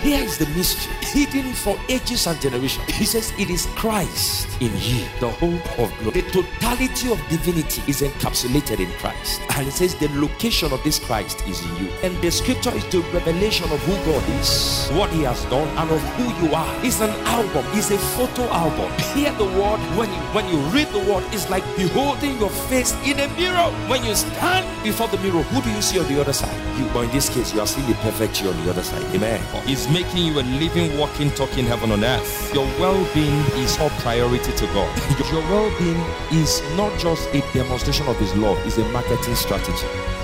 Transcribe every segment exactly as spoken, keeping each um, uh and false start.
here is the mystery, hidden for ages and generations. He says, it is Christ in ye, the hope of glory. The totality of divinity is encapsulated in Christ. And it says the location of this Christ is in you. And the scripture is the revelation of who God is, what he has done, and of who you are. It's an album, it's a photo album. Hear the word, when you, when you read the word, it's like beholding your face in a mirror. When you stand before the mirror, who do you see on the other side? You. But in this case, you are seeing the perfect you on the other side. Amen. He's making you a living, walking, talking heaven on earth. Your well-being is our priority to God. Your well-being is not just a demonstration of his love, it's a marketing strategy.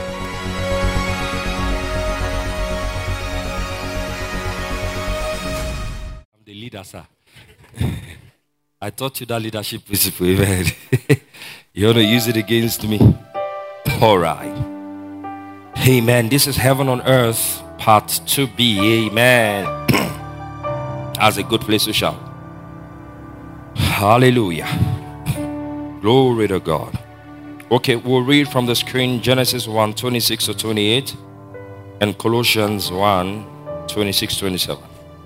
I'm the leader, sir. I taught you that leadership principle. Amen. You want to use it against me? All right. Amen. This is Heaven on Earth, part two B. Amen. That's a good place to shout. Hallelujah. Glory to God. Okay, we'll read from the screen Genesis one, twenty-six to twenty-eight and Colossians one, twenty-six to twenty-seven.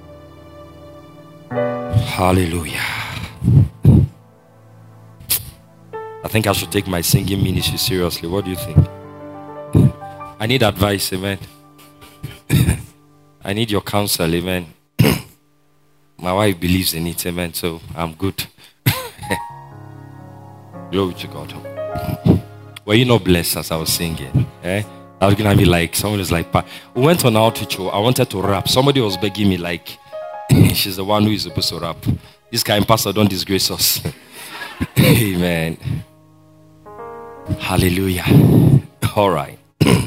Hallelujah. I think I should take my singing ministry seriously. What do you think? I need advice, amen. I need your counsel, amen. My wife believes in it, amen, so I'm good. Glory to God. Were you not blessed as I was singing? Eh? I was going to be like, someone was like, we went on outreach, I wanted to rap. Somebody was begging me like, she's the one who is supposed to rap. This kind of pastor, don't disgrace us. Amen. Hallelujah. All right.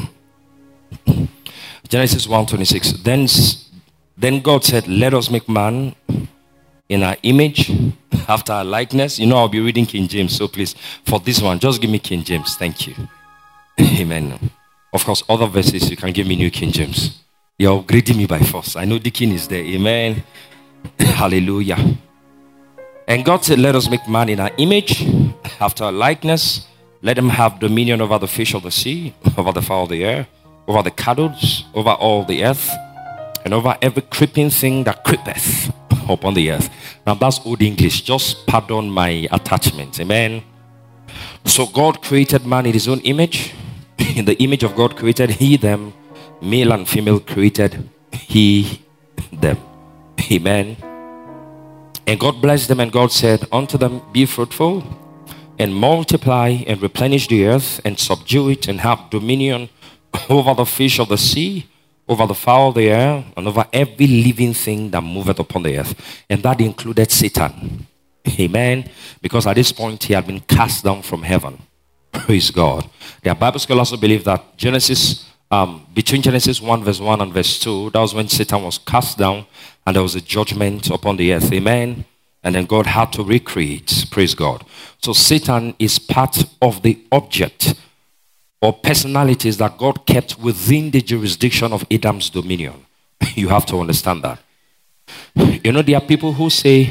Genesis one twenty-six. Then, then God said, let us make man in our image, after our likeness. You know, I'll be reading King James, so please, for this one, just give me King James. Thank you. Amen. Of course, other verses, you can give me New King James. You're upgrading me by force. I know the King is there. Amen. Hallelujah. And God said, let us make man in our image, after our likeness. Let him have dominion over the fish of the sea, over the fowl of the air, over the cattle, over all the earth, and over every creeping thing that creepeth upon the earth. Now that's old English. Just pardon my attachment. Amen. So God created man in his own image. In the image of God created he them. Male and female created he them. Amen. And God blessed them, and God said unto them, be fruitful and multiply and replenish the earth and subdue it and have dominion over the fish of the sea, over the fowl of the air, and over every living thing that moveth upon the earth. And that included Satan. Amen. Because at this point he had been cast down from heaven. Praise God. There are Bible scholars who believe that Genesis, um, between Genesis one verse one and verse two, that was when Satan was cast down and there was a judgment upon the earth. Amen. And then God had to recreate. Praise God. So Satan is part of the object or personalities that God kept within the jurisdiction of Adam's dominion. You have to understand that. You know, there are people who say,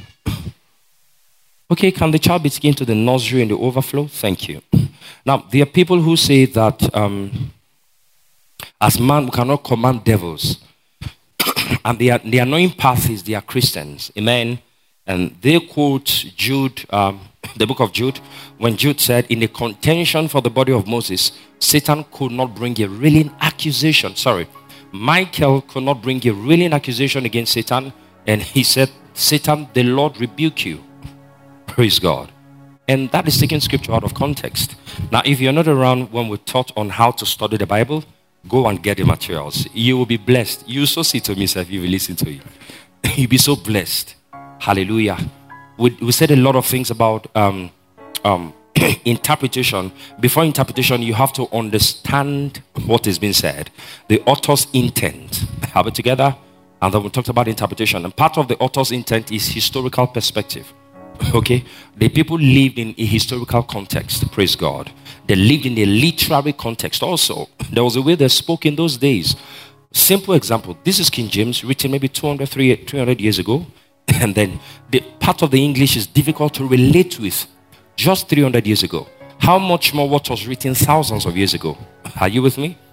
okay, can the child be taken to the nursery in the overflow? Thank you. Now, there are people who say that um, as man, we cannot command devils. And the, the annoying path is they are Christians. Amen. And they quote Jude, um, the book of Jude, when Jude said, in the contention for the body of Moses, Satan could not bring a railing accusation. Sorry, Michael could not bring a railing accusation against Satan. And he said, Satan, the Lord rebuke you. Praise God. And that is taking scripture out of context. Now, if you're not around when we taught on how to study the Bible, go and get the materials. You will be blessed. You so see to me, sir, if you will listen to it. You'll be so blessed. Hallelujah. We, we said a lot of things about um, um, interpretation. Before interpretation, you have to understand what is being said. The author's intent. Have it together? And then we talked about interpretation. And part of the author's intent is historical perspective. Okay? The people lived in a historical context. Praise God. They lived in a literary context also. There was a way they spoke in those days. Simple example. This is King James, written maybe two hundred, three hundred years ago. And then the part of the English is difficult to relate with just three hundred years ago. How much more what was written thousands of years ago? Are you with me?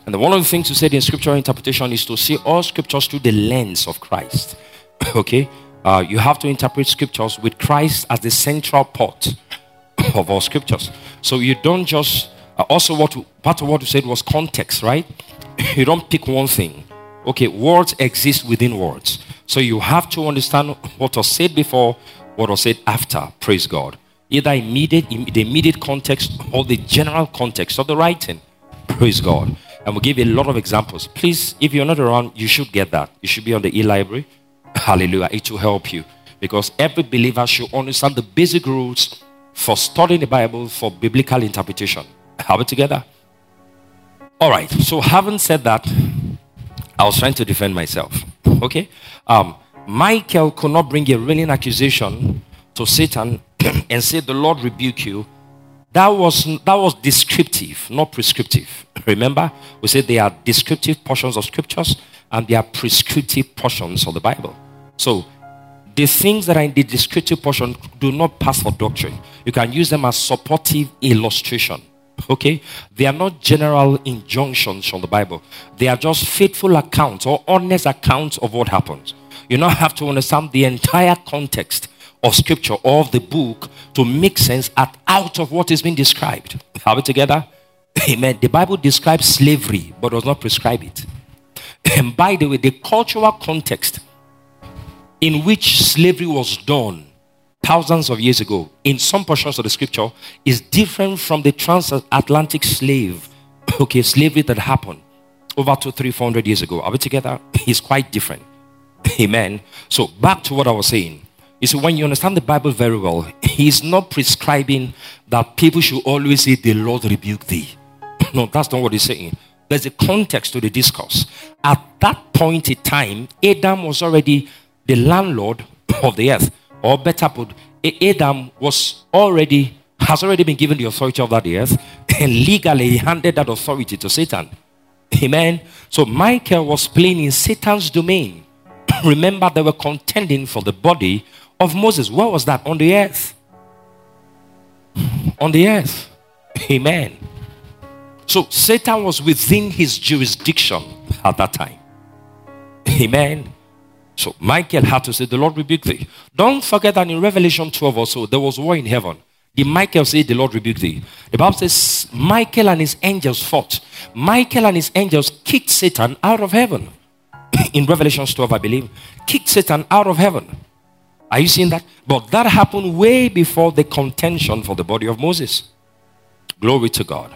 And one of the things you said in scriptural interpretation is to see all scriptures through the lens of Christ. Okay? Uh, you have to interpret scriptures with Christ as the central part of all scriptures. So you don't just, uh, also what part of what you said was context, right? You don't pick one thing. Okay, words exist within words. So you have to understand what was said before, what was said after. Praise God. Either immediate, the immediate context or the general context of the writing. Praise God. And we'll give you a lot of examples. Please, if you're not around, you should get that. You should be on the e-library. Hallelujah. It will help you. Because every believer should understand the basic rules for studying the Bible, for biblical interpretation. Have it together? All right. So having said that, I was trying to defend myself. Okay? Um, Michael could not bring a railing accusation to Satan and say, the Lord rebuke you. That was, that was descriptive, not prescriptive. Remember, we said they are descriptive portions of scriptures and they are prescriptive portions of the Bible. So, the things that are in the descriptive portion do not pass for doctrine. You can use them as supportive illustration. Okay? They are not general injunctions from the Bible. They are just faithful accounts or honest accounts of what happens. You now have to understand the entire context of scripture or of the book to make sense at, out of what is being described. Have it together? Amen. The Bible describes slavery but does not prescribe it. And by the way, the cultural context in which slavery was done thousands of years ago in some portions of the scripture is different from the transatlantic slave, okay, slavery that happened over two, three, four hundred years ago. Are we together? It's quite different. Amen. So back to what I was saying. You see, when you understand the Bible very well, he's not prescribing that people should always say, the Lord rebuke thee. No, that's not what he's saying. There's a context to the discourse. At that point in time, Adam was already the landlord of the earth. Or better put, Adam was already, has already been given the authority of that earth, and legally he handed that authority to Satan. Amen. So Michael was playing in Satan's domain. Remember, they were contending for the body of Moses. Where was that? On the earth. On the earth. Amen. So Satan was within his jurisdiction at that time. Amen. So Michael had to say, the Lord rebuke thee. Don't forget that in Revelation twelve or so, there was war in heaven. Did Michael say, the Lord rebuke thee? The Bible says, Michael and his angels fought. Michael and his angels kicked Satan out of heaven. In Revelation twelve, I believe. Kicked Satan out of heaven. Are you seeing that? But that happened way before the contention for the body of Moses. Glory to God.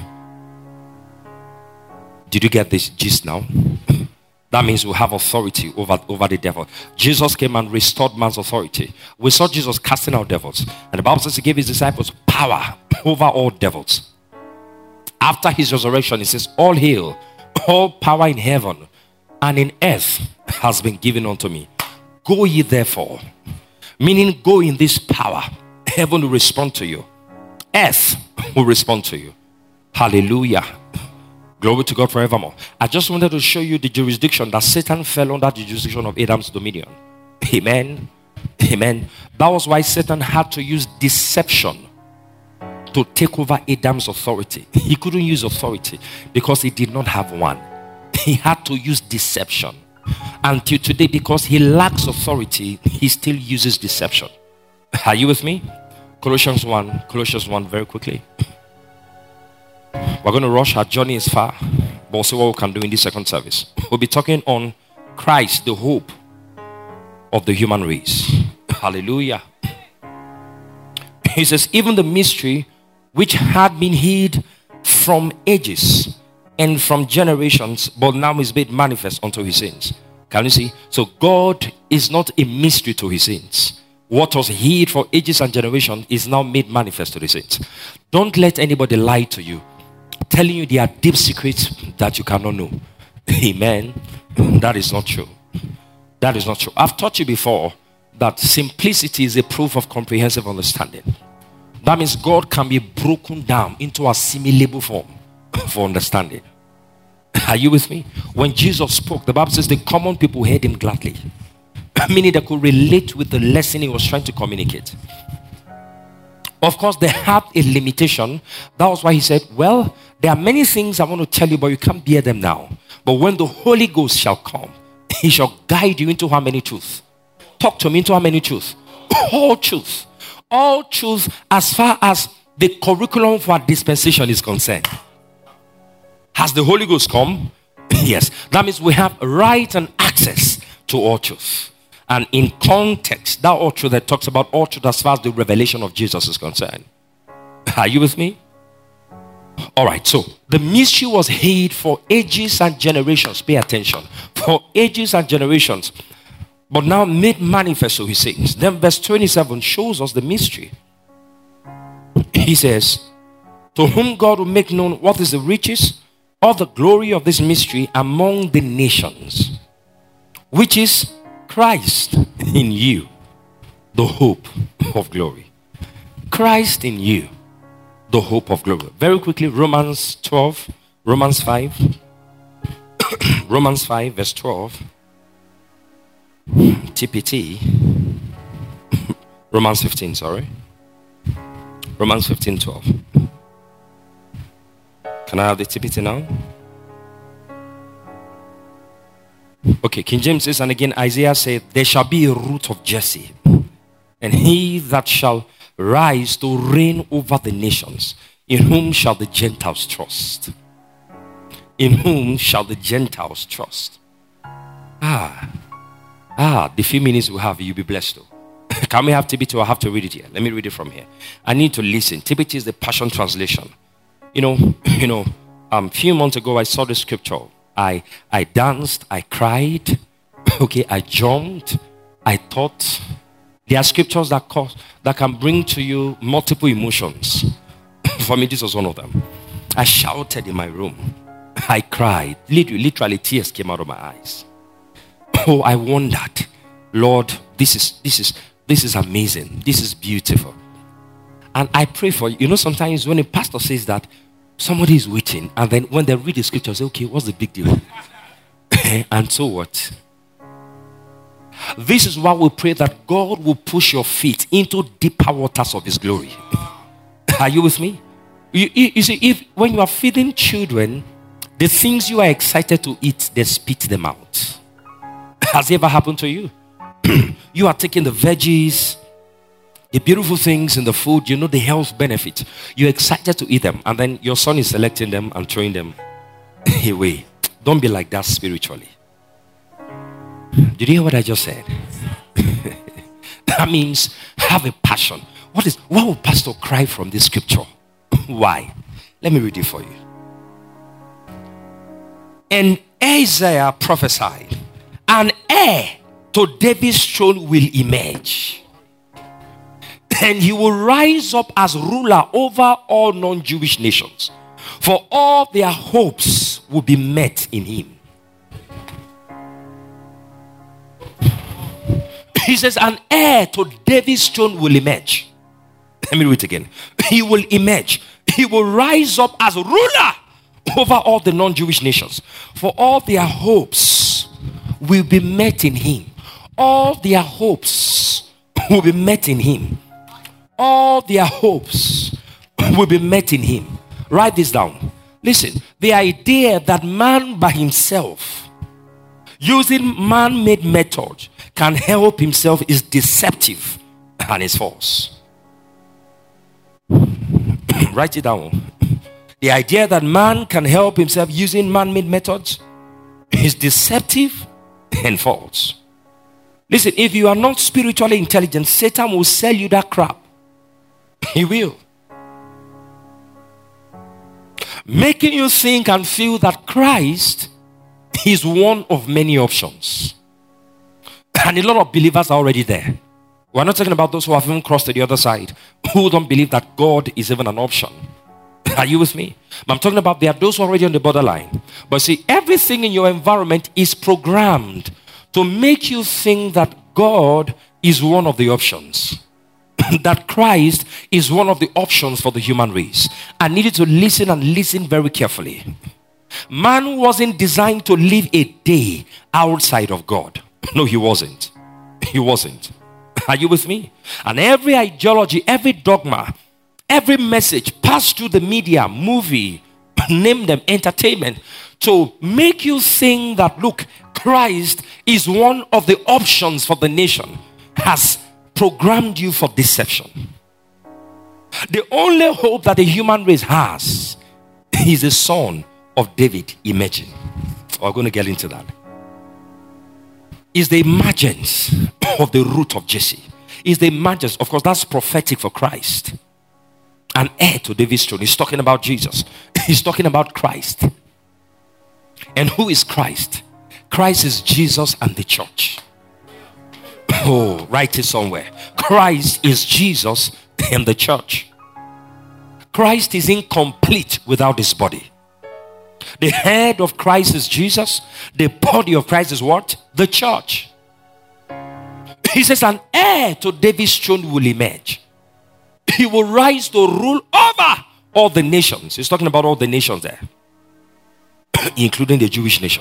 Did you get this gist now? That means we have authority over, over the devil. Jesus came and restored man's authority. We saw Jesus casting out devils. And the Bible says he gave his disciples power over all devils. After his resurrection, he says, all hail, all power in heaven and in earth has been given unto me. Go ye therefore. Meaning go in this power. Heaven will respond to you. Earth will respond to you. Hallelujah. Glory to God forevermore. I just wanted to show you the jurisdiction that Satan fell under, the jurisdiction of Adam's dominion. Amen. Amen. That was why Satan had to use deception to take over Adam's authority. He couldn't use authority because he did not have one. He had to use deception. Until today, because he lacks authority, he still uses deception. Are you with me? Colossians one. Colossians one very quickly. We're going to rush. Our journey is far, but we'll see what we can do in this second service. We'll be talking on Christ, the hope of the human race. Hallelujah. He says, even the mystery which had been hid from ages and from generations, but now is made manifest unto his saints. Can you see? So God is not a mystery to his saints. What was hid for ages and generations is now made manifest to the saints. Don't let anybody lie to you, telling you there are deep secrets that you cannot know. Amen. That is not true. That is not true. I've taught you before that simplicity is a proof of comprehensive understanding. That means God can be broken down into assimilable form for understanding. Are you with me? When Jesus spoke, the Bible says the common people heard him gladly. Meaning they could relate with the lesson he was trying to communicate. Of course, they had a limitation. That was why he said, well, there are many things I want to tell you, but you can't bear them now. But when the Holy Ghost shall come, he shall guide you into how many truth? Talk to me into how many truth? All truth. All truth as far as the curriculum for dispensation is concerned. Has the Holy Ghost come? Yes. That means we have right and access to all truth. And in context, that all truth that talks about all truth as far as the revelation of Jesus is concerned. Are you with me? All right, so the mystery was hid for ages and generations. Pay attention. For ages and generations. But now made manifest, so he says. Then verse twenty-seven shows us the mystery. He says, to whom God will make known what is the riches of the glory of this mystery among the nations, which is Christ in you, the hope of glory. Christ in you, the hope of glory. Very quickly, Romans twelve, Romans five, Romans five, verse twelve. T P T. Romans fifteen, sorry. Romans fifteen, twelve. Can I have the T P T now? Okay, King James says, and again Isaiah said, there shall be a root of Jesse, and he that shall rise to reign over the nations. In whom shall the Gentiles trust? In whom shall the Gentiles trust? Ah, ah, the few minutes we have, you'll be blessed though. Can we have T B T? I have to read it here. Let me read it from here. I need to listen. T B T is the Passion Translation. You know, you know, um, a few months ago I saw the scripture. I I danced, I cried, okay, I jumped, I thought. There are scriptures that cause, that can bring to you multiple emotions. For me, this was one of them. I shouted in my room. I cried. Literally, literally tears came out of my eyes. Oh, I wondered, Lord, this is this is this is amazing. This is beautiful. And I pray for you. You know, sometimes when a pastor says that, somebody is waiting, and then when they read the scripture, say, okay, what's the big deal? And so what? This is why we pray that God will push your feet into deeper waters of his glory. Are you with me? You, you, you see, if when you are feeding children, the things you are excited to eat, they spit them out. Has it ever happened to you? You are taking the veggies, the beautiful things in the food, you know, the health benefit. You're excited to eat them, and then your son is selecting them and throwing them away. Don't be like that spiritually. Did you hear what I just said? That means have a passion. What is why would pastor cry from this scripture? Why? Let me read it for you. And Isaiah prophesied, an heir to David's throne will emerge, and he will rise up as ruler over all non-Jewish nations, for all their hopes will be met in him. He says, an heir to David's throne will emerge. Let me read it again. He will emerge. He will rise up as ruler over all the non-Jewish nations, for all their hopes will be met in him. All their hopes will be met in him. All their hopes will be met in him. Write this down. Listen, the idea that man by himself, using man-made methods, can help himself is deceptive and is false. Write it down. The idea that man can help himself using man-made methods is deceptive and false. Listen, if you are not spiritually intelligent, Satan will sell you that crap. He will. Making you think and feel that Christ is one of many options. And a lot of believers are already there. We're not talking about those who have even crossed to the other side, who don't believe that God is even an option. Are you with me? I'm talking about there are those who are already on the borderline. But see, everything in your environment is programmed to make you think that God is one of the options. That Christ is one of the options for the human race. I need you to listen and listen very carefully. Man wasn't designed to live a day outside of God. No, he wasn't. He wasn't. Are you with me? And every ideology, every dogma, every message passed through the media, movie, name them entertainment, to make you think that, look, Christ is one of the options for the nation, has programmed you for deception. The only hope that the human race has is the son of David emerging. We're going to get into that. Is the emergence of the root of Jesse. Is the emergence, of course, that's prophetic for Christ. An heir to David's throne. He's talking about Jesus. He's talking about Christ. And who is Christ? Christ is Jesus and the church. Oh, write it somewhere. Christ is Jesus and the church. Christ is incomplete without his body. The head of Christ is Jesus. The body of Christ is what? The church. He says an heir to David's throne will emerge. He will rise to rule over all the nations. He's talking about all the nations there, including the Jewish nation.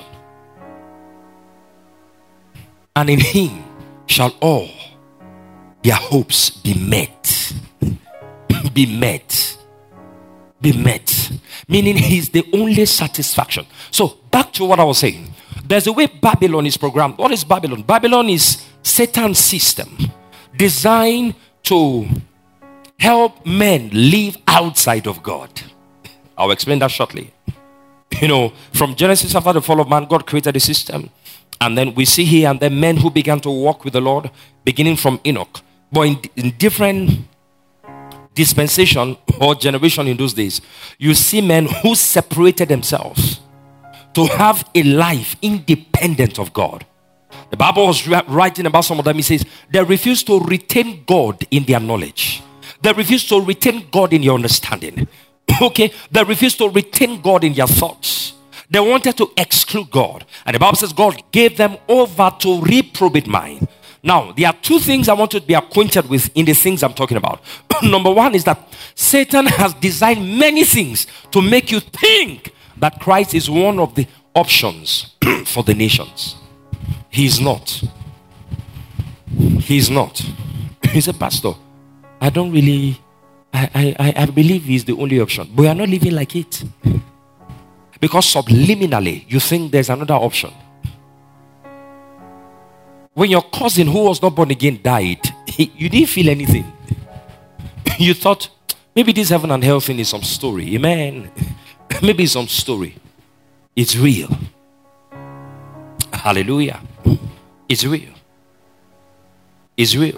And in him shall all their hopes be met. Be met. Be met. Meaning he's the only satisfaction. So back to what I was saying. There's a way Babylon is programmed. What is Babylon? Babylon is Satan's system designed to help men live outside of God. I'll explain that shortly. You know, from Genesis, after the fall of man, God created a system. And then we see here and there men who began to walk with the Lord, beginning from Enoch. But in, in different dispensation or generation in those days, you see men who separated themselves to have a life independent of God. The Bible was writing about some of them. It says they refused to retain God in their knowledge. They refused to retain God in your understanding. Okay, they refused to retain God in their thoughts. They wanted to exclude God. And the Bible says God gave them over to reprobate mind. Now, there are two things I want you to be acquainted with in the things I'm talking about. Number one is that Satan has designed many things to make you think that Christ is one of the options for the nations. He is not. He is not. He's a pastor. I don't really, I, I, I believe he's the only option. But we are not living like it. Because subliminally, you think there's another option. When your cousin who was not born again died, he, you didn't feel anything. You thought, maybe this heaven and hell thing is some story. Amen. Maybe it's some story. It's real. Hallelujah. It's real. It's real.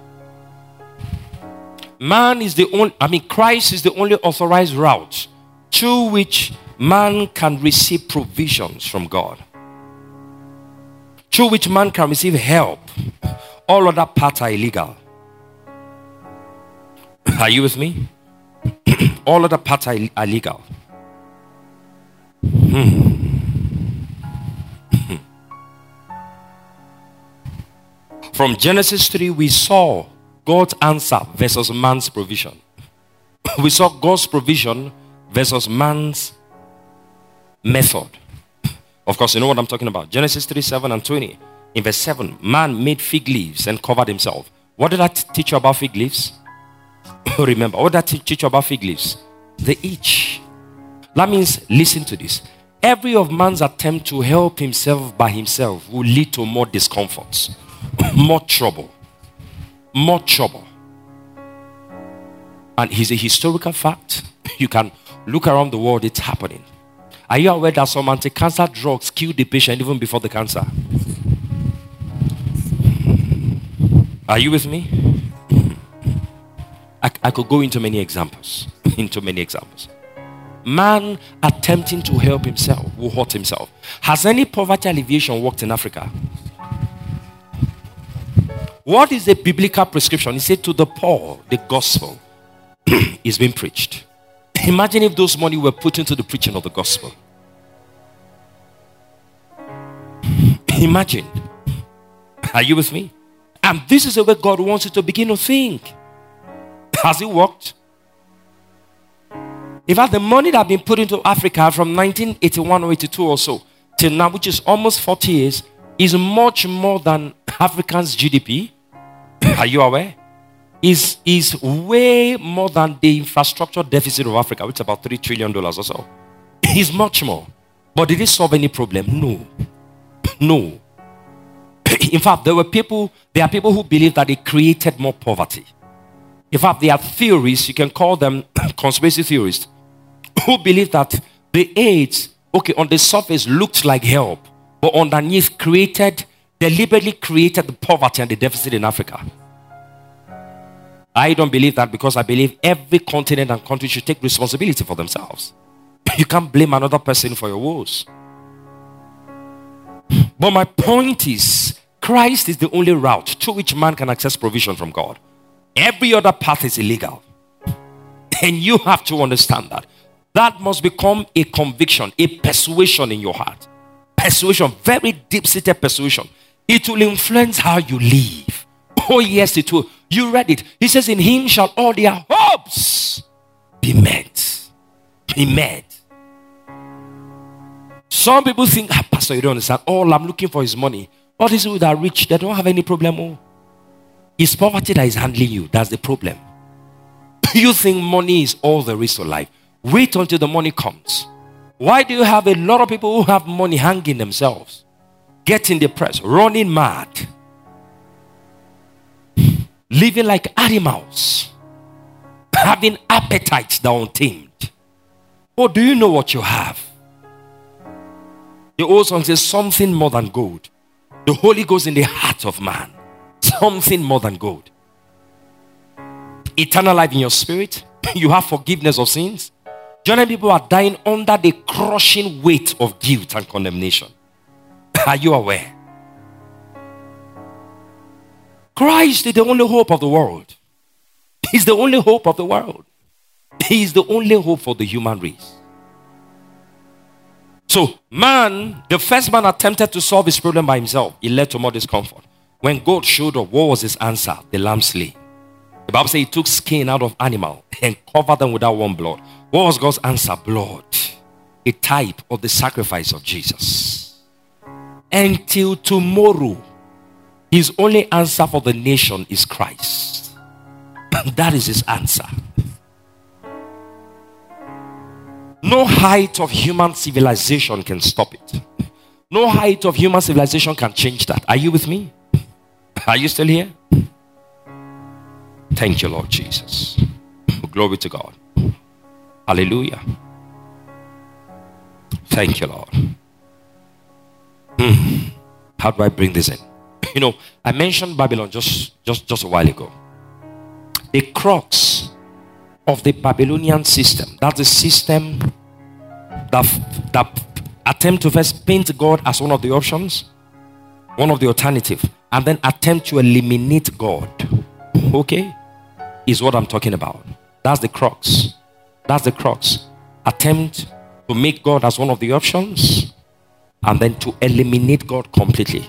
Man is the only, I mean, Christ is the only authorized route through which man can receive provisions from God, through which man can receive help. All other paths are illegal. Are you with me? All other paths are illegal. Hmm. From Genesis three, we saw God's answer versus man's provision. We saw God's provision versus man's method. Of course, you know what I'm talking about. Genesis three, seven and twenty. In verse seven, man made fig leaves and covered himself. What did that teach you about fig leaves? Remember, what did that teach you about fig leaves? They itch. That means, listen to this. Every of man's attempt to help himself by himself will lead to more discomforts, more trouble, more trouble. And it's a historical fact. You can look around the world, it's happening. Are you aware that some anti-cancer drugs kill the patient even before the cancer? Are you with me? I, I could go into many examples. Into many examples. Man attempting to help himself will hurt himself. Has any poverty alleviation worked in Africa? What is the biblical prescription? He said to the poor, the gospel is being preached. Imagine if those money were put into the preaching of the gospel. Imagine. Are you with me? And this is the way God wants you to begin to think. Has it worked? In fact, the money that has been put into Africa from nineteen eighty-one or eighty-two or so till now, which is almost forty years, is much more than Africans' G D P. Are you aware? Is is way more than the infrastructure deficit of Africa, which is about three trillion dollars or so. He's much more. But did he solve any problem? No. No. In fact, there were people, there are people who believe that he created more poverty. In fact, there are theories, you can call them conspiracy theorists, who believe that the AIDS, okay, on the surface looked like help, but underneath created, deliberately created the poverty and the deficit in Africa. I don't believe that, because I believe every continent and country should take responsibility for themselves. You can't blame another person for your woes. But my point is, Christ is the only route through which man can access provision from God. Every other path is illegal. And you have to understand that. That must become a conviction, a persuasion in your heart. Persuasion, very deep-seated persuasion. It will influence how you live. Oh yes, it will. You read it. He says, in him shall all their hopes be met. Be met. Some people think, ah, Pastor, you don't understand. All I'm looking for is money. All these people that are rich, they don't have any problem. Oh. It's poverty that is handling you. That's the problem. You think money is all there is to life. Wait until the money comes. Why do you have a lot of people who have money hanging themselves, getting depressed, running mad, living like animals, having appetites that are untamed? Or do you know what you have? The old song says, something more than gold. The Holy Ghost in the heart of man. Something more than gold. Eternal life in your spirit. You have forgiveness of sins. Many people are dying under the crushing weight of guilt and condemnation. Are you aware? Christ is the only hope of the world. He's the only hope of the world. He is the only hope for the human race. So, man, the first man attempted to solve his problem by himself. It led to more discomfort. When God showed up, what was his answer? The lamb slain. The Bible says he took skin out of animal and covered them with that warm blood. What was God's answer? Blood. A type of the sacrifice of Jesus. Until tomorrow, his only answer for the nation is Christ. That is his answer. No height of human civilization can stop it. No height of human civilization can change that. Are you with me? Are you still here? Thank you, Lord Jesus. Glory to God. Hallelujah. Thank you, Lord. Hmm. How do I bring this in? You know, I mentioned Babylon just, just, just a while ago. The crux of the Babylonian system, that's the system that, that attempt to first paint God as one of the options, one of the alternatives, and then attempt to eliminate God. Okay? Is what I'm talking about. That's the crux. That's the crux. Attempt to make God as one of the options and then to eliminate God completely.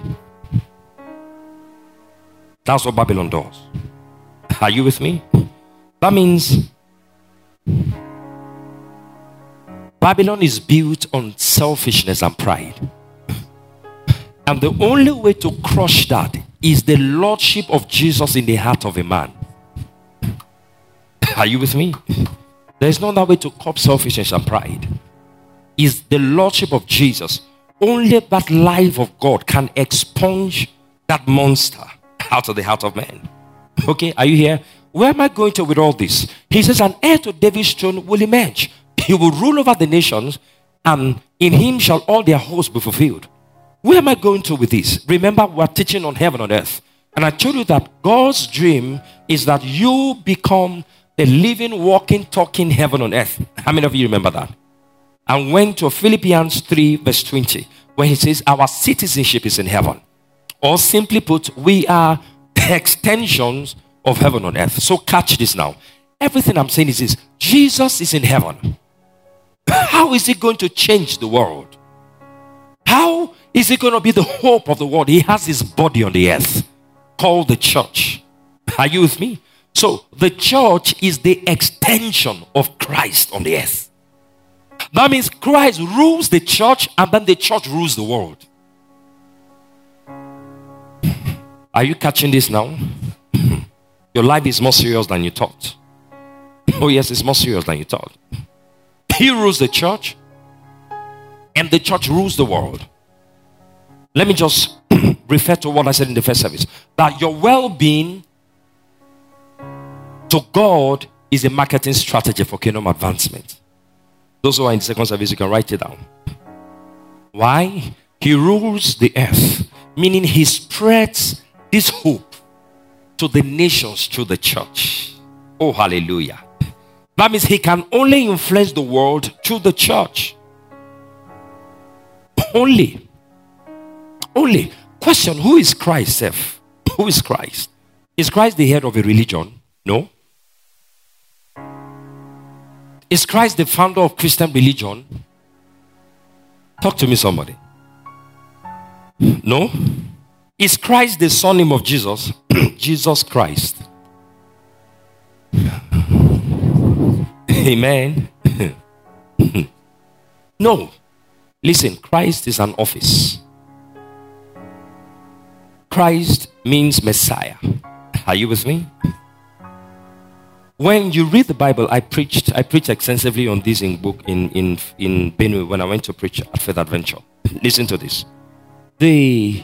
That's what Babylon does. Are you with me? That means Babylon is built on selfishness and pride. And the only way to crush that is the lordship of Jesus in the heart of a man. Are you with me? There's no other way to curb selfishness and pride. Is the lordship of Jesus. Only that life of God can expunge that monster out of the heart of man. Okay, are you here? Where am I going to with all this? He says, an heir to David's throne will emerge. He will rule over the nations, and in him shall all their hosts be fulfilled. Where am I going to with this? Remember, we're teaching on heaven and earth. And I told you that God's dream is that you become a living, walking, talking heaven on earth. How many of you remember that? And went to Philippians three verse twenty, where he says our citizenship is in heaven. Or simply put, we are extensions of heaven on earth. So catch this now. Everything I'm saying is this. Jesus is in heaven. How is he going to change the world? How is he going to be the hope of the world? He has his body on the earth called the church. Are you with me? So the church is the extension of Christ on the earth. That means Christ rules the church and then the church rules the world. Are you catching this now? Your life is more serious than you thought. Oh yes, it's more serious than you thought. He rules the church and the church rules the world. Let me just refer to what I said in the first service, that your well-being to God is a marketing strategy for kingdom advancement. Those who are in the second service, you can write it down. Why? He rules the earth, meaning he spreads this hope to the nations through the church. Oh, hallelujah. That means he can only influence the world through the church. Only. Only. Question, who is Christ, Seth? Who is Christ? Is Christ the head of a religion? No. Is Christ the founder of Christian religion? Talk to me, somebody. No. Is Christ the son of Jesus? Jesus Christ. Amen. No. Listen, Christ is an office. Christ means Messiah. Are you with me? When you read the Bible, I preached I preached extensively on this in book in, in, in Benue when I went to preach at Faith Adventure. Listen to this. The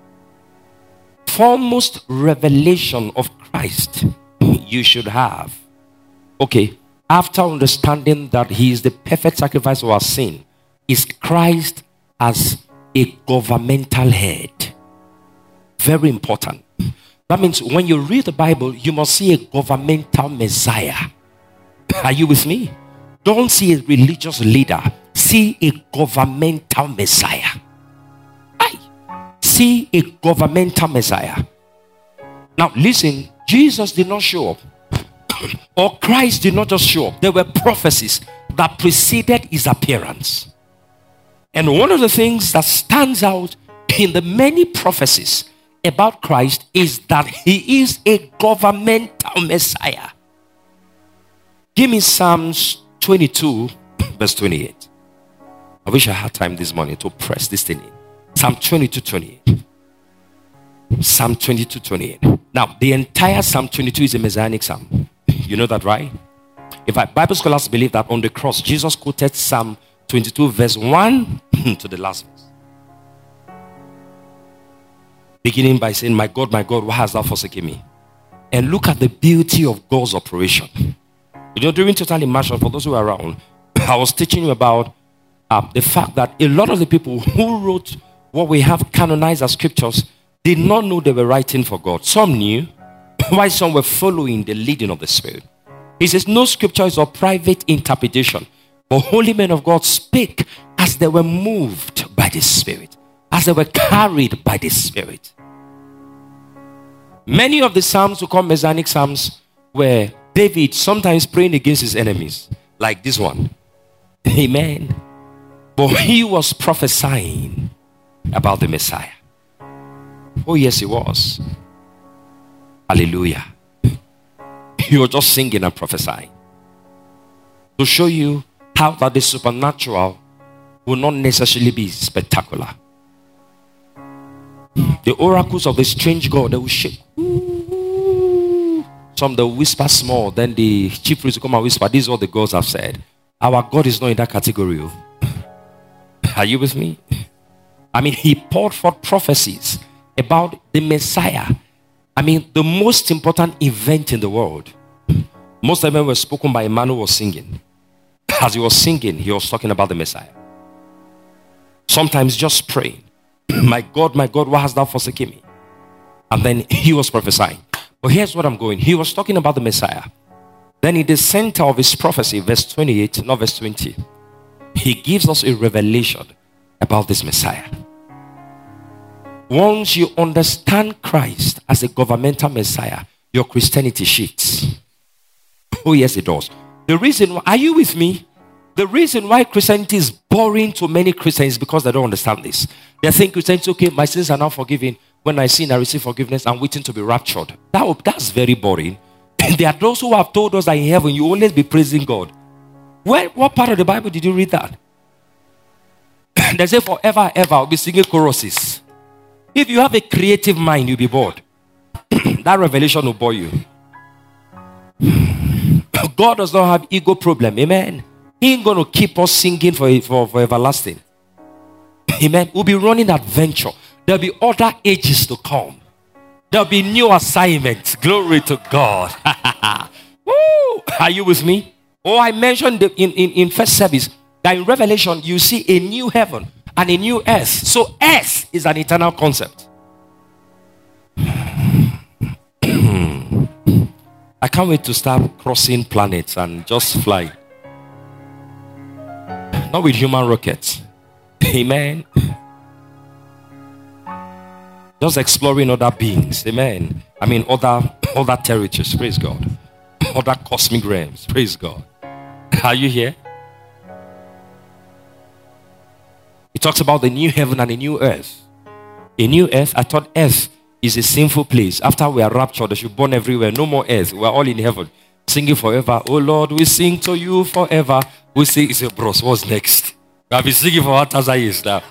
foremost revelation of Christ you should have, okay, after understanding that he is the perfect sacrifice for our sin, is Christ as a governmental head. Very important. That means when you read the Bible, you must see a governmental Messiah. Are you with me? Don't see a religious leader. See a governmental Messiah. Aye. See a governmental Messiah. Now listen, Jesus did not show up. Or Christ did not just show up. There were prophecies that preceded his appearance. And one of the things that stands out in the many prophecies about Christ is that he is a governmental Messiah. Give me Psalms twenty-two, verse twenty-eight. I wish I had time this morning to press this thing in. Psalm twenty-two, twenty-eight. Psalm twenty-two, twenty-eight. Now, the entire Psalm twenty-two is a messianic psalm. You know that, right? In fact, Bible scholars believe that on the cross, Jesus quoted Psalm twenty-two, verse one to the last verse. Beginning by saying, my God, my God, why hast thou forsaken me? And look at the beauty of God's operation. You know, during Total Immersion, for those who are around, I was teaching you about uh, the fact that a lot of the people who wrote what we have canonized as scriptures did not know they were writing for God. Some knew, while some were following the leading of the Spirit. He says, no scripture is of private interpretation, but holy men of God spake as they were moved by the Spirit, as they were carried by the Spirit. Many of the psalms we call messianic psalms were David sometimes praying against his enemies, like this one. Amen. But he was prophesying about the Messiah. Oh yes, he was. Hallelujah. He was just singing and prophesying to show you how that the supernatural will not necessarily be spectacular. The oracles of the strange God, they will shake. Some they will whisper small, then the chief priest will come and whisper. This is what the gods have said. Our God is not in that category. Are you with me? I mean, he poured forth prophecies about the Messiah. I mean, the most important event in the world. Most of them were spoken by a man who was singing. As he was singing, he was talking about the Messiah. Sometimes just praying. My God, my God, why hast thou forsaken me? And then he was prophesying. But here's what I'm going. He was talking about the Messiah. Then in the center of his prophecy, verse twenty-eight, not verse twenty, he gives us a revelation about this Messiah. Once you understand Christ as a governmental Messiah, your Christianity shifts. Oh yes, it does. The reason why, are you with me? The reason why Christianity is boring to many Christians is because they don't understand this. They think Christianity, okay, my sins are now forgiven. When I sin, I receive forgiveness. I'm waiting to be raptured. That, that's very boring. There are those who have told us that in heaven you always be praising God. Where, what part of the Bible did you read that? They say forever, ever, I'll be singing choruses. If you have a creative mind, you'll be bored. That revelation will bore you. God does not have ego problem. Amen. He ain't going to keep us singing for, for, for everlasting. Amen. We'll be running adventure. There'll be other ages to come. There'll be new assignments. Glory to God. Woo! Are you with me? Oh, I mentioned in, in, in first service that in Revelation you see a new heaven and a new earth. So earth is an eternal concept. I can't wait to start crossing planets and just fly. Not with human rockets. Amen. Just exploring other beings. Amen. I mean other other territories. Praise God. Other cosmic realms. Praise God. Are you here? It talks about the new heaven and a new earth. A new earth. I thought earth is a sinful place. After we are raptured, they should burn everywhere. No more earth. We are all in heaven. Singing forever. Oh Lord, we sing to you forever. We sing. It's a bros. What's next? We have been singing for one thousand years now.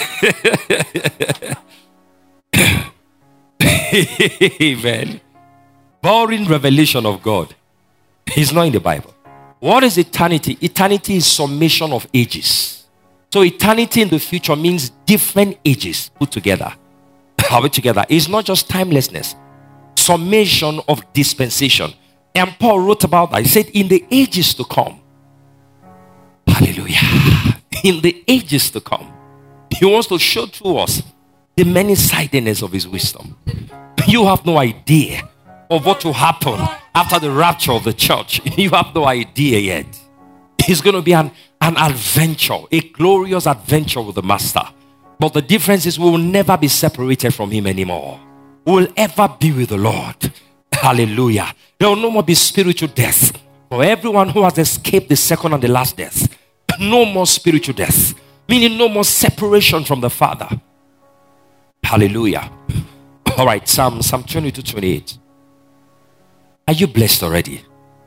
Amen. Boring revelation of God. It's not in the Bible. What is eternity? Eternity is summation of ages. So eternity in the future means different ages put together. Are we together? It's not just timelessness. Summation of dispensation. And Paul wrote about that. He said, in the ages to come. Hallelujah. In the ages to come. He wants to show to us the many-sidedness of his wisdom. You have no idea of what will happen after the rapture of the church. You have no idea yet. It's going to be an, an adventure, a glorious adventure with the Master. But the difference is we will never be separated from him anymore. We will ever be with the Lord. Hallelujah. There will no more be spiritual death. For everyone who has escaped the second and the last death, no more spiritual death. Meaning no more separation from the Father. Hallelujah. All right, Psalm, Psalm twenty-two, twenty-eight. Are you blessed already?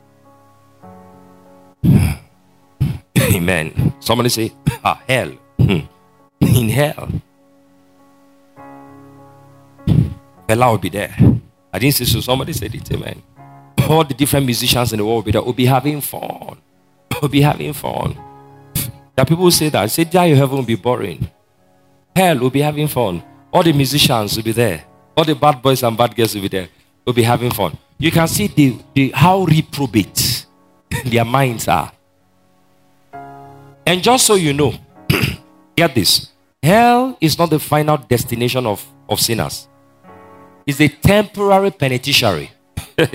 Amen. Somebody say, ah, hell. In hell. Fella will be there. I didn't say so. Somebody said it. Amen. All the different musicians in the world will be there. Will be having fun. Will be having fun. There are people who say that. I say, yeah, your heaven will be boring. Hell will be having fun. All the musicians will be there. All the bad boys and bad girls will be there. Will be having fun. You can see the, the how reprobate their minds are. And just so you know, get this. Hell is not the final destination of, of sinners. It's a temporary penitentiary. Go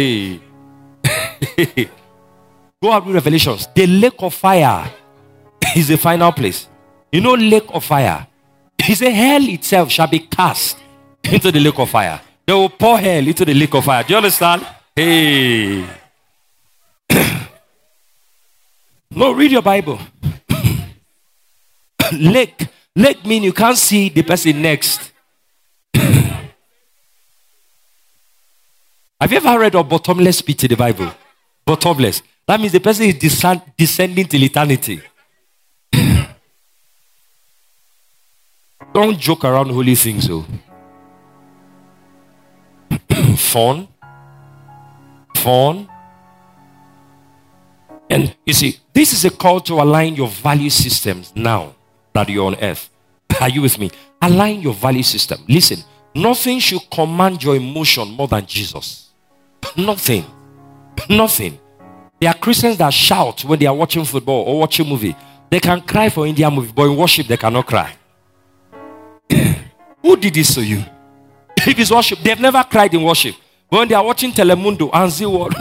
out with Revelations. The lake of fire is the final place. You know, lake of fire. He said, hell itself shall be cast into the lake of fire. They will pour hell into the lake of fire. Do you understand? Hey. No, read your Bible. Lake. Lake means you can't see the person next. Have you ever read of bottomless pit in the Bible? Bottomless. That means the person is descend, descending till eternity. Don't joke around holy things, though. Fun. Fun. And you see, this is a call to align your value systems now that you're on earth. Are you with me? Align your value system. Listen, nothing should command your emotion more than Jesus. Nothing. Nothing. There are Christians that shout when they are watching football or watching movie. They can cry for Indian movie, but in worship they cannot cry. Who did this to you? If it's worship, they've never cried in worship. But when they are watching Telemundo and see what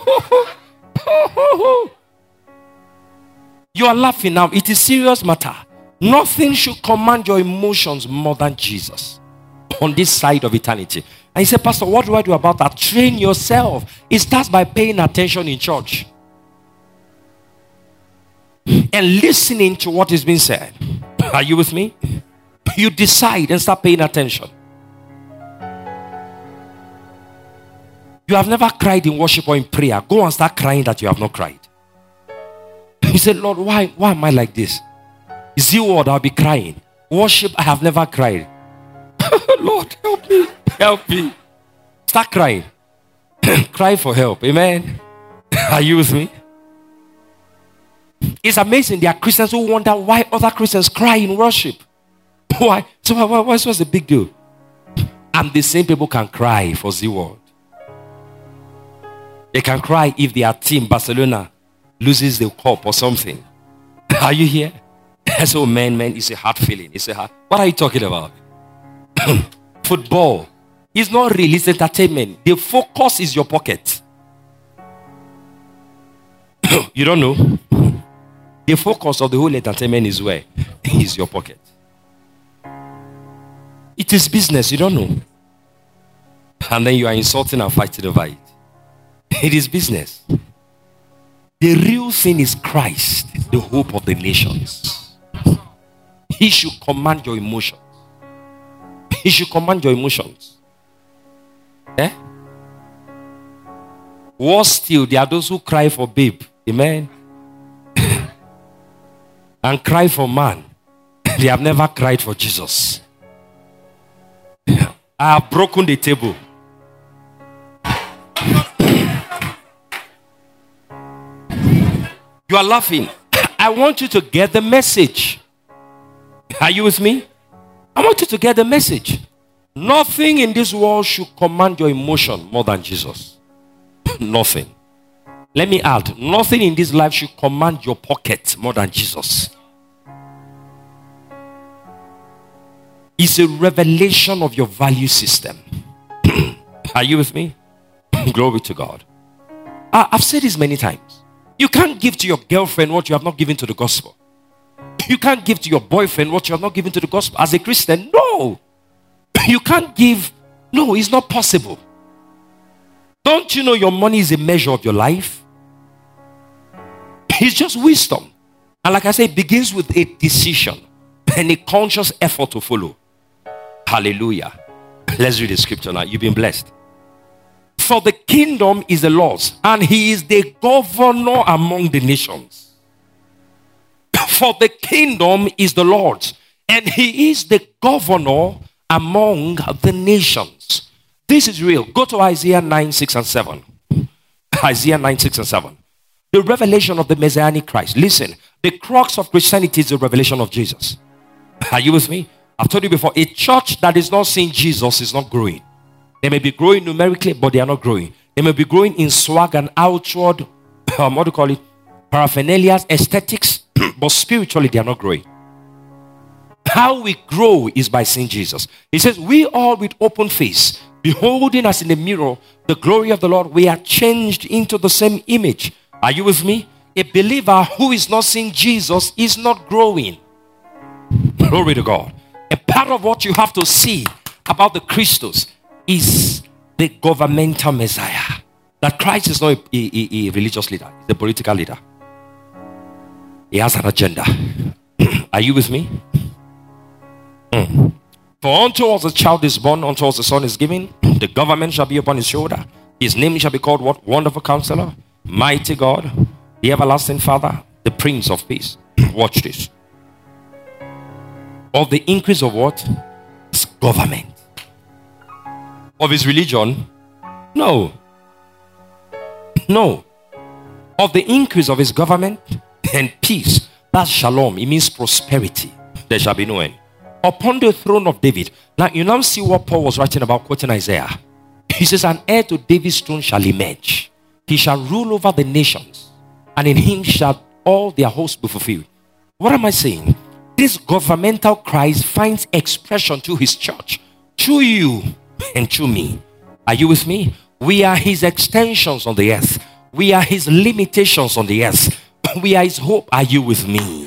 you are laughing now. It is serious matter. Nothing should command your emotions more than Jesus on this side of eternity. And he said, Pastor, what do I do about that? Train yourself. It starts by paying attention in church and listening to what is being said. Are you with me? You decide and start paying attention. You have never cried in worship or in prayer. Go and start crying that you have not cried. You said, Lord, why, why am I like this? Is your word I'll be crying? Worship, I have never cried. Lord, help me. Help me. Start crying. Cry for help. Amen. Are you with me? It's amazing. There are Christians who wonder why other Christians cry in worship. Why? So why, why, what's the big deal? And the same people can cry for Z World. They can cry if their team, Barcelona, loses the cup or something. Are you here? So man, man, it's a hard feeling. It's a hard. What are you talking about? Football is not real. It's entertainment. The focus is your pocket. You don't know? The focus of the whole entertainment is where? Is your pocket. It is business. You don't know. And then you are insulting and fighting over it. It is business. The real thing is Christ, the hope of the nations. He should command your emotions. He should command your emotions. Eh? Worse still, there are those who cry for babe. Amen. And cry for man. They have never cried for Jesus. I have broken the table. You are laughing. I want you to get the message. Are you with me? I want you to get the message. Nothing in this world should command your emotion more than Jesus. Nothing. Let me add, nothing in this life should command your pocket more than Jesus. It's a revelation of your value system. Are you with me? Glory to God. I, I've said this many times. You can't give to your girlfriend what you have not given to the gospel. You can't give to your boyfriend what you have not given to the gospel. As a Christian, no. You can't give. No, it's not possible. Don't you know your money is a measure of your life? It's just wisdom. And like I say, it begins with a decision and a conscious effort to follow. Hallelujah. Let's read the scripture now. You've been blessed. For the kingdom is the Lord's, and he is the governor among the nations. For the kingdom is the Lord's, and he is the governor among the nations. This is real. Go to Isaiah nine, six and seven. Isaiah nine, six and seven. The revelation of the Messianic Christ. Listen, the crux of Christianity is the revelation of Jesus. Are you with me? I've told you before, a church that is not seeing Jesus is not growing. They may be growing numerically, but they are not growing. They may be growing in swag and outward, um, what do you call it? Paraphernalia, aesthetics, but spiritually they are not growing. How we grow is by seeing Jesus. He says, we all with open face, beholding us in the mirror, the glory of the Lord, we are changed into the same image. Are you with me? A believer who is not seeing Jesus is not growing. Glory to God. A part of what you have to see about the Christos is the governmental Messiah. That Christ is not a, a, a religious leader, he's a political leader. He has an agenda. Are you with me? Mm. For unto us a child is born, unto us a son is given, the government shall be upon his shoulder. His name shall be called what? Wonderful Counselor, Mighty God, the Everlasting Father, the Prince of Peace. Watch this. Of the increase of what? His government. Of his religion? No. No. Of the increase of his government and peace. That's shalom. It means prosperity. There shall be no end. Upon the throne of David. Now you now see what Paul was writing about, quoting Isaiah. He says, an heir to David's throne shall emerge. He shall rule over the nations, and in him shall all their hosts be fulfilled. What am I saying? This governmental Christ finds expression to his church, through you and through me. Are you with me? We are his extensions on the earth. We are his limitations on the earth. We are his hope. Are you with me?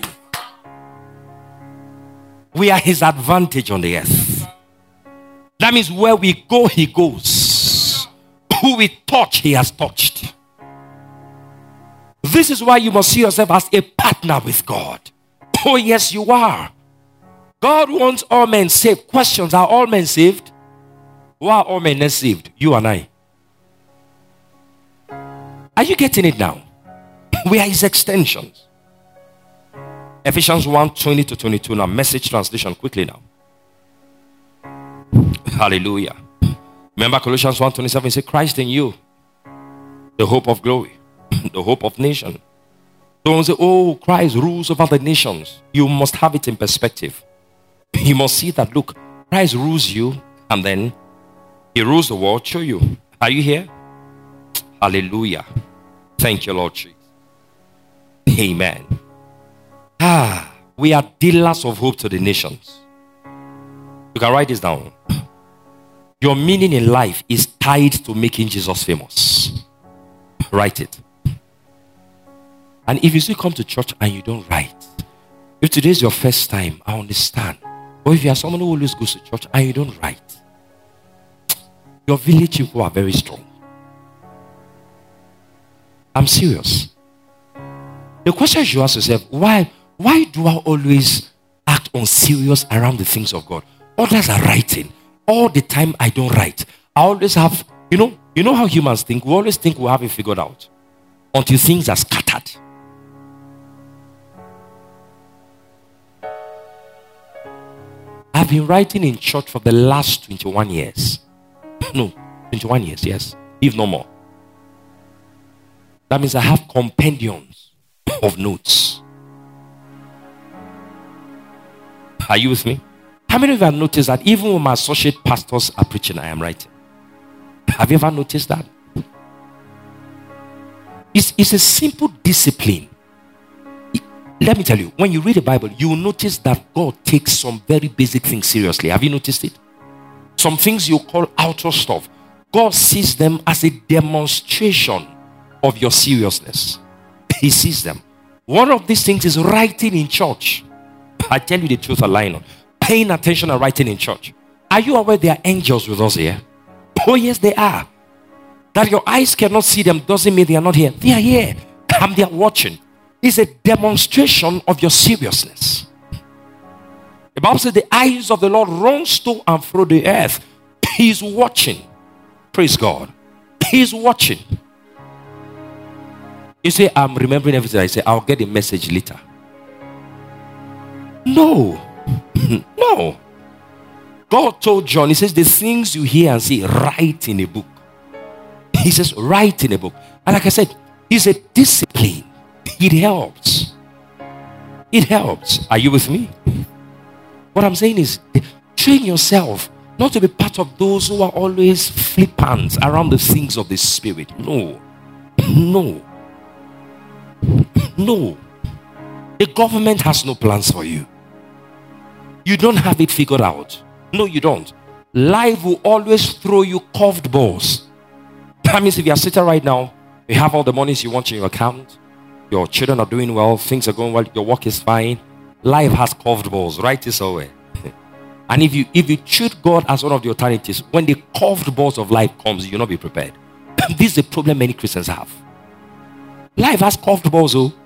We are his advantage on the earth. That means where we go, he goes. Who we touch, he has touched. This is why you must see yourself as a partner with God. Oh yes, you are. God wants all men saved. Questions, are all men saved? Why are all men not saved? You and I. Are you getting it now? We are his extensions. Ephesians one, twenty to twenty-two. Now, message translation quickly now. Hallelujah. Remember Colossians one, twenty-seven, say Christ in you, the hope of glory, the hope of nation. Don't say, oh, Christ rules over the nations. You must have it in perspective. You must see that, look, Christ rules you, and then he rules the world through you. Are you here? Hallelujah. Thank you, Lord Jesus. Amen. Ah, we are dealers of hope to the nations. You can write this down. Your meaning in life is tied to making Jesus famous. Write it. And if you still come to church and you don't write, if today is your first time, I understand. But if you are someone who always goes to church and you don't write, your village people are very strong. I'm serious. The question you ask yourself, why, why do I always act unserious around the things of God? Others are writing. All the time I don't write. I always have, you know, you know how humans think? We always think we have it figured out until things are scattered. I've been writing in church for the last twenty-one years. No, twenty-one years, yes. If no more. That means I have compendiums of notes. Are you with me? How many of you have noticed that even when my associate pastors are preaching, I am writing? Have you ever noticed that? It's, it's a simple discipline. Let me tell you, when you read the Bible, you will notice that God takes some very basic things seriously. Have you noticed it? Some things you call outer stuff, God sees them as a demonstration of your seriousness. He sees them. One of these things is writing in church. I tell you the truth, I lie on. Paying attention and writing in church. Are you aware there are angels with us here? Oh yes, they are. That your eyes cannot see them doesn't mean they are not here. They are here. And they are watching. It's a demonstration of your seriousness. The Bible says the eyes of the Lord runs to and fro the earth. He's watching. Praise God. He's watching. You say, I'm remembering everything. I say, I'll get a message later. No. No. God told John, he says, the things you hear and see, write in a book. He says, write in a book. And like I said, it's a discipline. It helps. It helps. Are you with me? What I'm saying is, train yourself not to be part of those who are always flippant around the things of the Spirit. No. No. No. The government has no plans for you. You don't have it figured out. No, you don't. Life will always throw you curved balls. That means if you are sitting right now, you have all the monies you want in your account, your children are doing well, things are going well, your work is fine. Life has curved balls, right? This away. And if you if you treat God as one of the alternatives, when the curved balls of life comes, you'll not be prepared. This is the problem many Christians have. Life has curved balls, oh.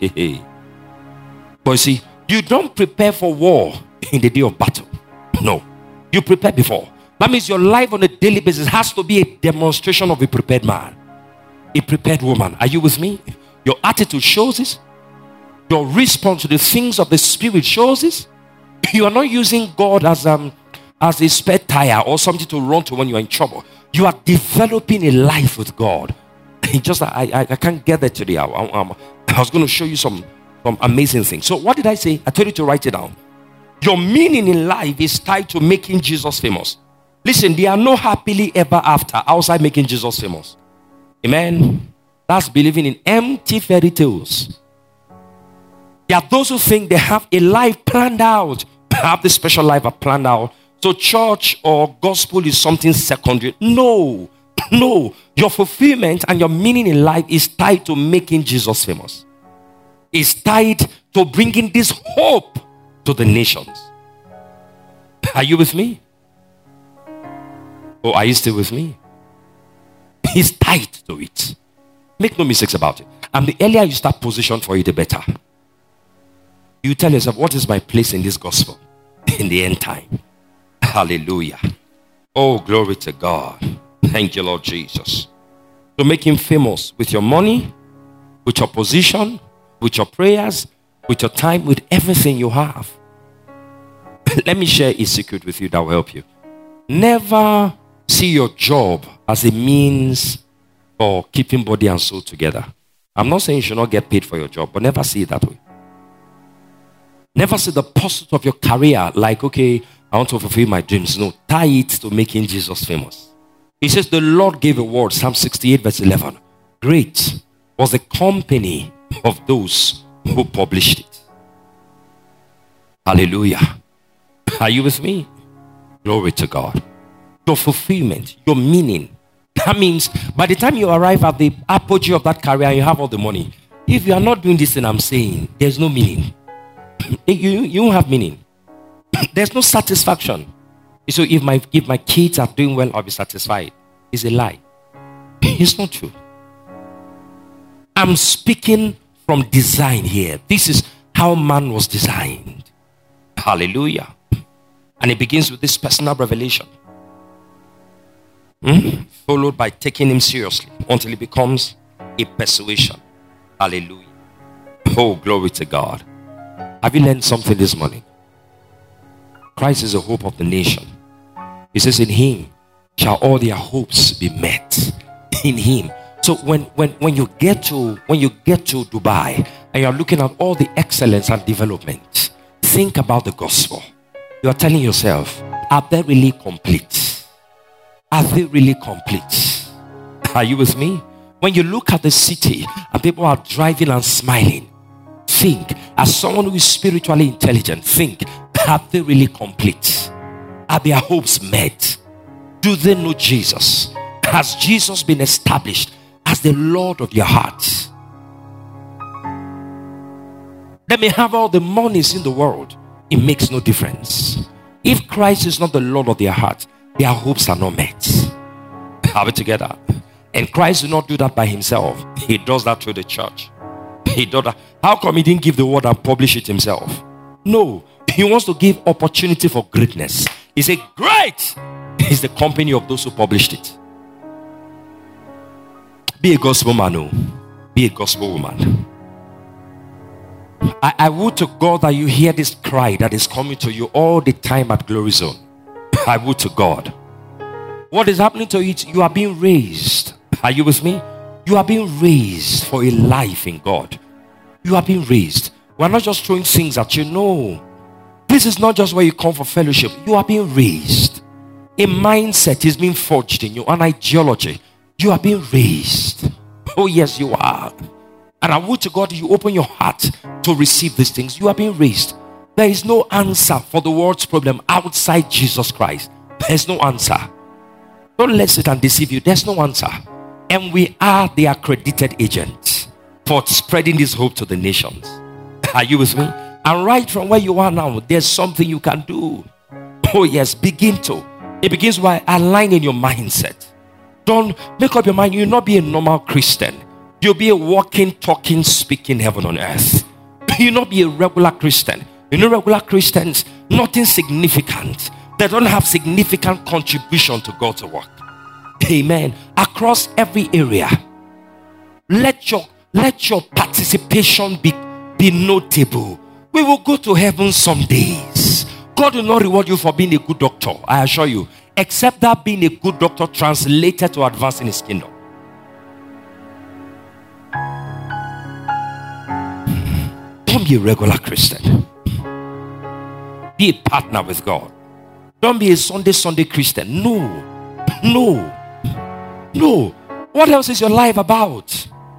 But you see, you don't prepare for war in the day of battle. No. You prepare before. That means your life on a daily basis has to be a demonstration of a prepared man, a prepared woman. Are you with me? Your attitude shows this. Your response to the things of the Spirit shows this. You are not using God as um as a spare tire or something to run to when you are in trouble. You are developing a life with God. Just I I, I can't get there today. I, I, I was going to show you some some amazing things. So what did I say? I told you to write it down. Your meaning in life is tied to making Jesus famous. Listen, there are no happily ever after outside making Jesus famous. Amen. That's believing in empty fairy tales. There are those who think they have a life planned out, have the special life planned out. So church or gospel is something secondary. No, no. Your fulfillment and your meaning in life is tied to making Jesus famous. It's tied to bringing this hope to the nations. Are you with me? Or are you still with me? He's tied to it. Make no mistakes about it. And the earlier you start positioned for it, the better. You tell yourself, what is my place in this gospel? In the end time. Hallelujah. Oh, glory to God. Thank you, Lord Jesus. To make him famous with your money, with your position, with your prayers, with your time, with everything you have. Let me share a secret with you that will help you. Never see your job as a means for keeping body and soul together. I'm not saying you should not get paid for your job, but never see it that way. Never see the pursuit of your career like, okay, I want to fulfill my dreams. No, tie it to making Jesus famous. He says the Lord gave a word, Psalm sixty-eight verse eleven. Great was the company of those who published it. Hallelujah. Are you with me? Glory to God. Your fulfillment, your meaning. That means by the time you arrive at the apogee of that career and you have all the money, if you are not doing this thing I'm saying, there's no meaning. you, you won't have meaning. There's no satisfaction. So if my, if my kids are doing well, I'll be satisfied. It's a lie. It's not true. I'm speaking from design here. This is how man was designed. Hallelujah. And it begins with this personal revelation. Hmm? Followed by taking him seriously until it becomes a persuasion. Hallelujah. Oh, glory to God. Have you learned something this morning? Christ is the hope of the nation. He says in him shall all their hopes be met. In him. So when, when, when you get to when you get to Dubai and you're looking at all the excellence and development, think about the gospel. You are telling yourself, are they really complete? Are they really complete? Are you with me? When you look at the city and people are driving and smiling, think, as someone who is spiritually intelligent, think, are they really complete? Are their hopes met? Do they know Jesus? Has Jesus been established as the Lord of your heart? They may have all the monies in the world. It makes no difference. If Christ is not the Lord of their heart, their hopes are not met. Are we together? And Christ did not do that by himself. He does that through the church. He does that. How come he didn't give the word and publish it himself? No. He wants to give opportunity for greatness. He said, great is the company of those who published it. Be a gospel man. Oh. Be a gospel woman. I, I would to God that you hear this cry that is coming to you all the time at Glory Zone. I would to God. What is happening to you? You are being raised. Are you with me? You are being raised for a life in God. You are being raised. We are not just throwing things at you. No. This is not just where you come for fellowship. You are being raised. A mindset is being forged in you. An ideology. You are being raised. Oh yes, you are. And I would to God you open your heart to receive these things. You are being raised. There is no answer for the world's problem outside Jesus Christ. There's no answer. Don't let Satan deceive you. There's no answer. And we are the accredited agents for spreading this hope to the nations. Are you with me? And right from where you are now, there's something you can do. Oh yes, begin to. It begins by aligning your mindset. Don't make up your mind. You'll not be a normal Christian. You'll be a walking, talking, speaking heaven on earth. You'll not be a regular Christian. You know, regular Christians, nothing significant. They don't have significant contribution to God's work. Amen. Across every area, let your let your participation be, be notable. We will go to heaven some days. God will not reward you for being a good doctor, I assure you, except that being a good doctor translated to advance in his kingdom. Don't be a regular Christian. Be a partner with God. Don't be a Sunday, Sunday Christian. No. No. No. What else is your life about?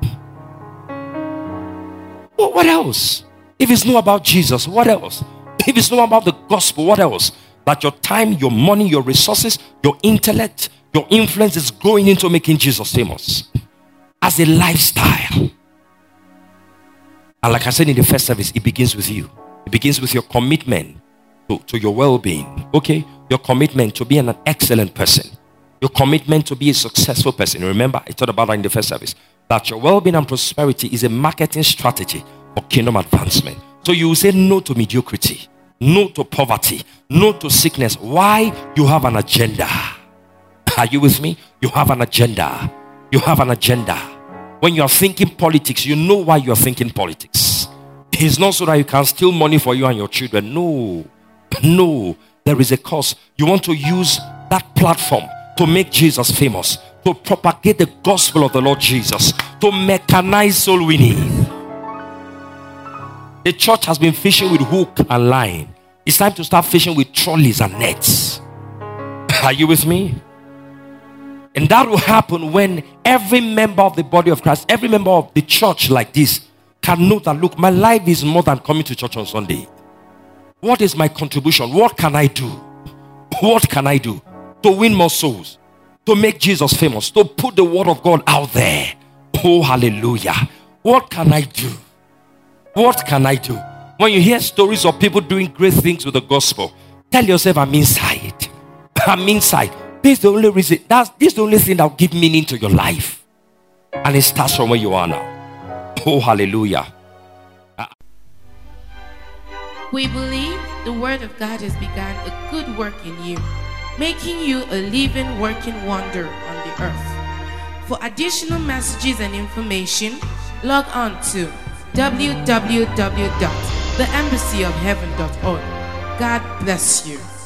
What else? If it's not about Jesus, what else? If it's not about the gospel, what else? That your time, your money, your resources, your intellect, your influence is going into making Jesus famous as a lifestyle. And like I said in the first service, it begins with you. It begins with your commitment to, to your well-being. Okay? Your commitment to be an excellent person. Your commitment to be a successful person. Remember, I talked about that in the first service. That your well-being and prosperity is a marketing strategy for kingdom advancement. So you will say no to mediocrity. No to poverty. No to sickness. Why? You have an agenda. Are you with me? You have an agenda. You have an agenda. When you are thinking politics, you know why you are thinking politics. It's not so that you can steal money for you and your children. No. No. There is a cause. You want to use that platform to make Jesus famous, to propagate the gospel of the Lord Jesus, to mechanize soul winning. The church has been fishing with hook and line. It's time to start fishing with trolleys and nets. Are you with me? And that will happen when every member of the body of Christ, every member of the church like this, can know that, look, my life is more than coming to church on Sunday. What is my contribution? What can I do? What can I do to win more souls? To make Jesus famous? To put the word of God out there? Oh, hallelujah. What can I do? What can I do? When you hear stories of people doing great things with the gospel, tell yourself, I'm inside. I'm inside. This is the only reason. That's this is the only thing that will give meaning to your life. And it starts from where you are now. Oh, hallelujah. We believe the Word of God has begun a good work in you, making you a living, working wonder on the earth. For additional messages and information, log on to w w w dot the embassy of heaven dot org. God bless you.